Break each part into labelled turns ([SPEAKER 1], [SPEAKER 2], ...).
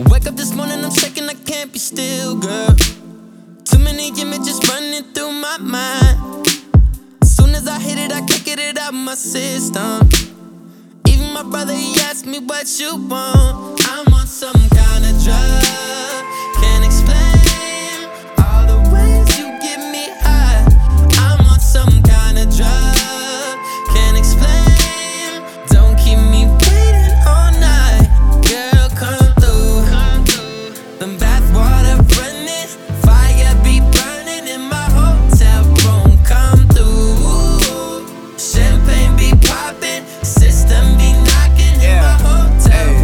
[SPEAKER 1] Wake up this morning, I'm shaking, I can't be still, girl. Too many images running through my mind. As soon as I hit it, I can't get it out of my system. Even my brother, he asked me what you want. I'm on some kind of drug. Can't explain all the ways you get me high. I'm on some kind of drug. Can't explain. Don't keep me waiting all night. Girl, come through. The bathwater running, fire be burning in my hotel room. Come through. Champagne be popping, system be knocking in my hotel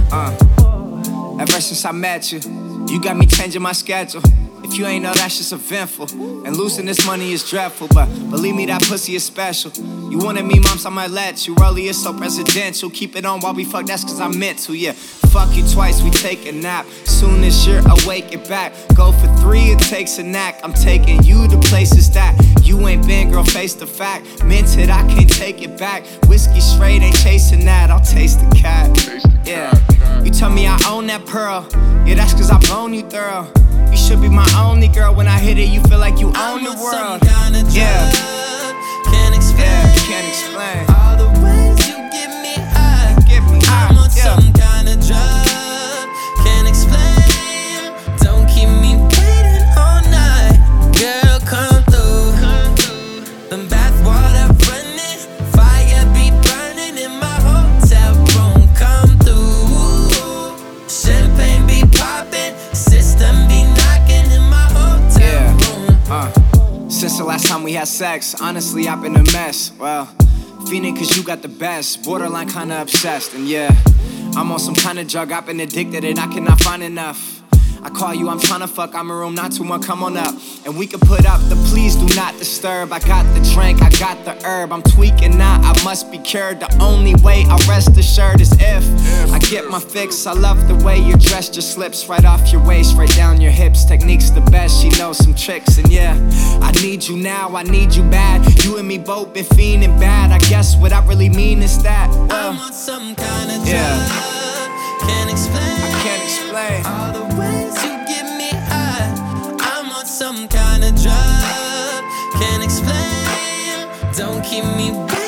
[SPEAKER 1] room.
[SPEAKER 2] Ever since I met you, you got me changing my schedule. If you ain't know, that shit's eventful. And losing this money is dreadful, but believe me, that pussy is special. You wanted me, moms, I might let you. Early is so presidential. Keep it on while we fuck, that's cause I meant to, yeah. Fuck you twice, we take a nap. Soon as you're awake, get back. Go for 3, it takes a knack. I'm taking you to places that you ain't been, girl, face the fact. Meant it, I can't take it back. Whiskey straight, ain't chasing that. I'll taste the cat, yeah. You tell me I own that pearl. Yeah, that's cause I blown you thorough. You should be my only girl. When I hit it, you feel like you own the world. Yeah,
[SPEAKER 1] can't explain.
[SPEAKER 2] Yeah, can't explain.
[SPEAKER 1] All the ways you get me high. I'm on some kind of drug. Can't explain. Don't keep me waiting all night. Girl, come through. The bathwater running, fire be burning in my hotel room. Come through. Champagne be popping, system be knocking in my hotel room.
[SPEAKER 2] Since the last time we had sex, honestly, I've been a mess. Well, fiending cause you got the best, borderline kinda obsessed. And yeah, I'm on some kind of drug, I've been addicted and I cannot find enough. I call you, I'm tryna fuck, I'm in room 921, come on up. And we can put up the please do not disturb. I got the drink, I got the herb, I'm tweaking now, I must be cured. The only way I rest assured is if I get my fix. I love the way you're dressed, your slips right off your waist, right down your hips. Technique's the best, she knows some tricks. And yeah, I need you now, I need you bad. You and me both been fiending bad. I guess what I really mean is that
[SPEAKER 1] I'm on some kind of drug. Can't explain.
[SPEAKER 2] I can't explain
[SPEAKER 1] all the ways you get me high. I'm on some kind of drug. Can't explain. Don't keep me